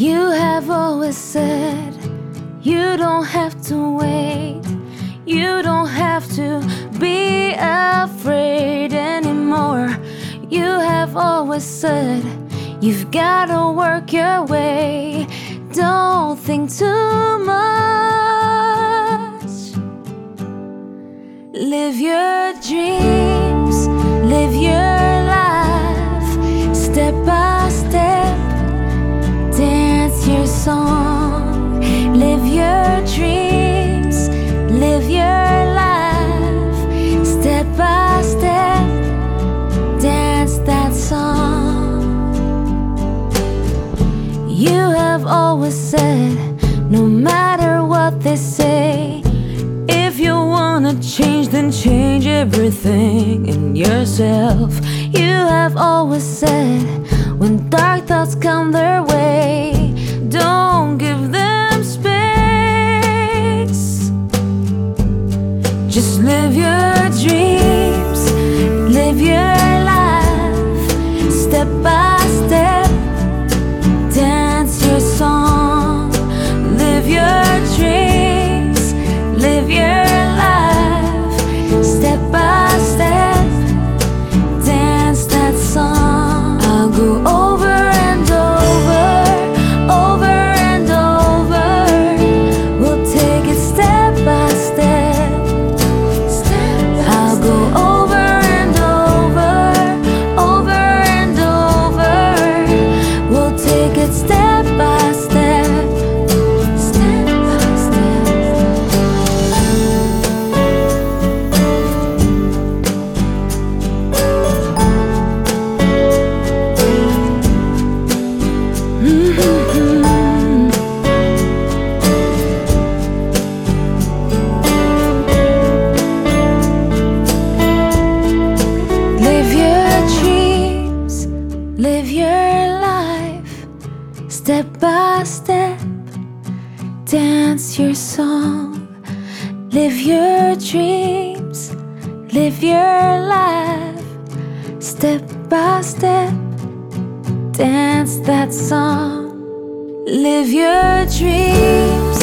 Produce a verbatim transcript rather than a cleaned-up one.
You have always said you don't have to wait. You don't have to be afraid anymore. You have always said you've gotta work your way. Don't think too much. Live your dreams, live your life, step by step, dance your song. Live your dreams, live your life, step by step, dance that song. You have always said, no matter what they say, if you wanna change, then change everything in yourself. You have always said, when dark thoughts come their way, don't give them space. Just live your dreams, live your life, step by step, dance your song. Live your dreams, live your life, step by step, dance that song. I'll go over and over, over and over. We'll take it step by step. I'll go over and over, over and over. We'll take it step by step, step by step. Mm-hmm. Live your dreams, live your life, step by step, dance your song. Live your dreams, live your life, step by step, dance that song. Live your dreams,